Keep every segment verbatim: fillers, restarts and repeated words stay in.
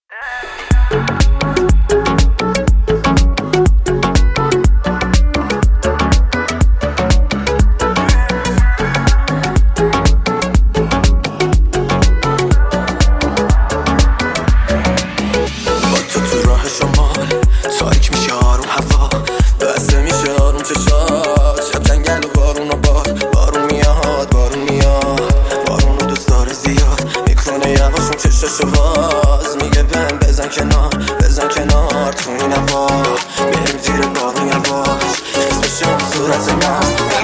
چشاشو باز میگه بهم بزن کنار بزن کنار تو این هوا بریم زیر بارون یواش خیس بشم صورت من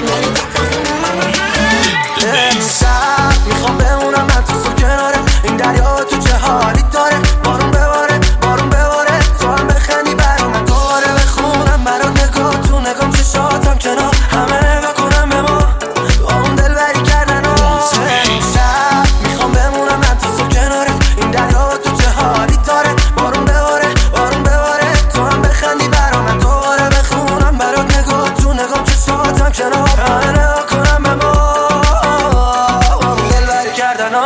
امشب میخوام بمونم من تو سو کناره این دریا تو چه حالی داره بارون بباره بارون بباره تو هم بخندی برا من دوباره بخونم برات نگاه تو نگام چشاتم کنار همه نگاه کنم به ما با اون دل بری کردن امشب میخوام بمونم من تو سو کناره این دریا تو چه حالی داره بارون بباره بارون بباره تو هم بخندی برا من دوباره بخونم برات نگاه تو نگام چشاتم کنار همه نگاه کنم به ما با اون دل بری کردن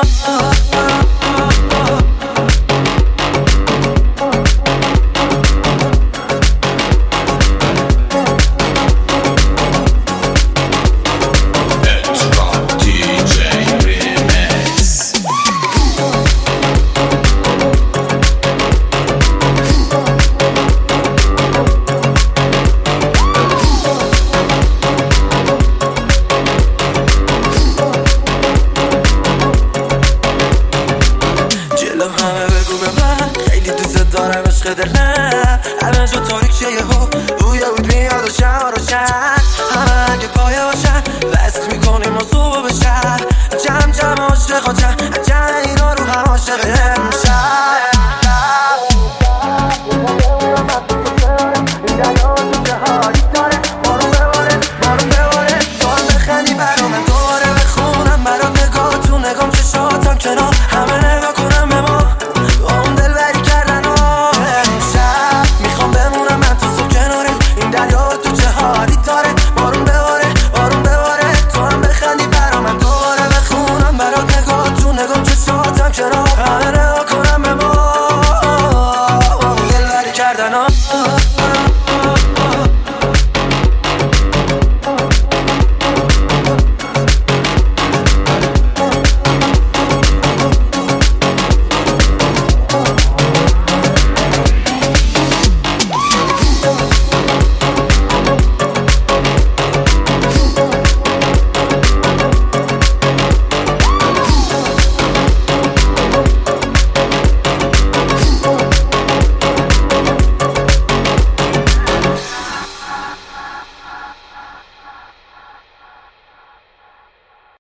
همه بگو به من خیلی دوست دارم عشق دلم همه جا تاریکه یهو روی بود میاد و شم روشن همه اگه پایه باشن وصل میکنیم و صبح بشن جمع جمع عاشق و جمع جمع اینا رو هم عاشق امشب